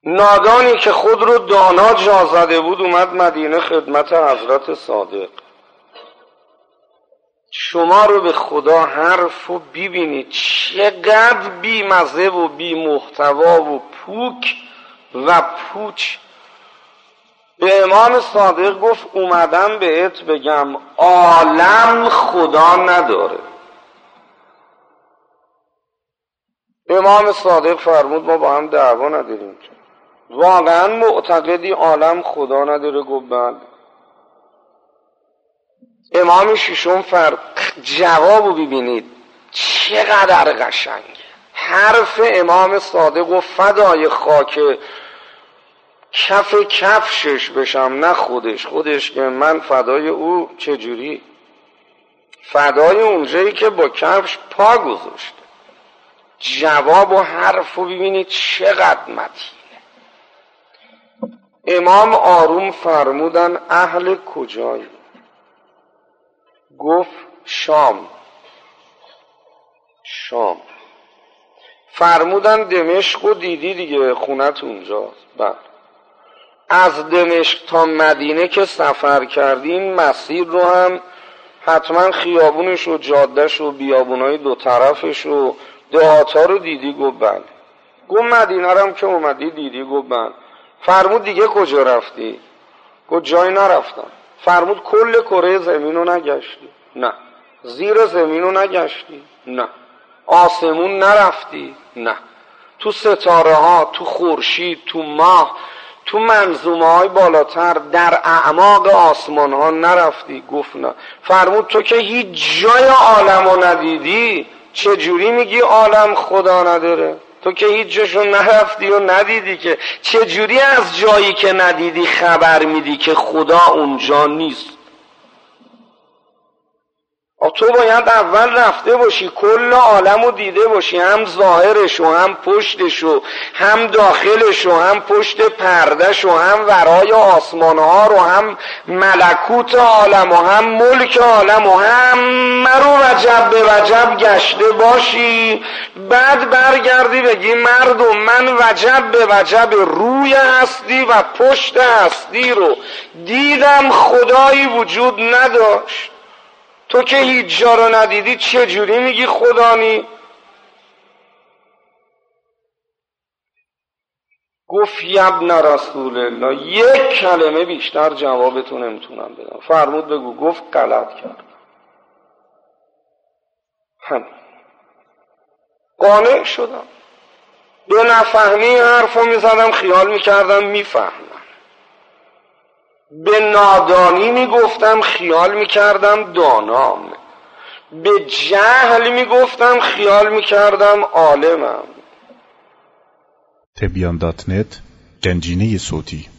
نادانی که خود رو دانا جا زده بود اومد مدینه خدمت حضرت صادق. شما رو به خدا حرفو ببینید چقدر بی مزه و بی محتوا و پوک و پوچ. به امام صادق گفت اومدم بهت بگم عالم خدا نداره. امام صادق فرمود ما با هم دعوا نداریم. واقعا معتقدی عالم خدا نداره؟ گفت بله. امام ششم جوابو ببینید چقدر قشنگه. حرف امام صادق و فدای خاک کف کفشش بشم، نه خودش که من فدای او. چجوری؟ فدای اونجایی که با کفش پا گذاشته. جواب و حرفو ببینید چقدر متینه. امام آروم فرمودن اهل کجایی؟ گفت شام. فرمودن دمشق رو دیدی دیگه، خونت اونجاست. بله. از دمشق تا مدینه که سفر کردین مسیر رو هم حتما خیابونش و جادهش و بیابونای دو طرفش و دهاتا رو دیدی؟ گفت بله. گفت مدینه رو هم که اومدی دیدی؟ گفت بله. فرمود دیگه کجا رفتی؟ گفت جایی نرفتم. فرمود کل کره زمین رو نگشتی؟ نه. زیر زمین رو نگشتی؟ نه. آسمون نرفتی؟ نه. تو ستاره ها، تو خورشید، تو ماه، تو منظومه های بالاتر، در اعماق آسمان ها نرفتی؟ گفت نه. فرمود تو که هیچ جای عالم رو ندیدی چجوری میگی عالم خدا نداره؟ تو که هیچ جاشو نرفتی و ندیدی که چجوری از جایی که ندیدی خبر میدی که خدا اونجا نیست؟ تو باید اول رفته باشی کل عالم رو دیده باشی، هم ظاهرش و هم پشتش و هم داخلش و هم پشت پردش و هم ورای آسمان ها رو، هم ملکوت عالم و هم ملک عالم و همه رو وجب به وجب گشته باشی. بعد برگردی بگی مردم من وجب به وجب روی هستی و پشت هستی رو دیدم، خدایی وجود نداشت. تو که هیچ جا رو ندیدی چجوری میگی خدا نی؟ گفت یبن رسول الله یک کلمه بیشتر جوابتون نمیتونم بدم. فرمود بگو. گفت غلط کرد. همین. قانع شدم. به نفهمی حرفو میزدم خیال میکردم میفهمم، به نادانی میگفتم خیال میکردم دانام، به جهل میگفتم خیال میکردم عالمم. تبیان.net گنجینه صوتی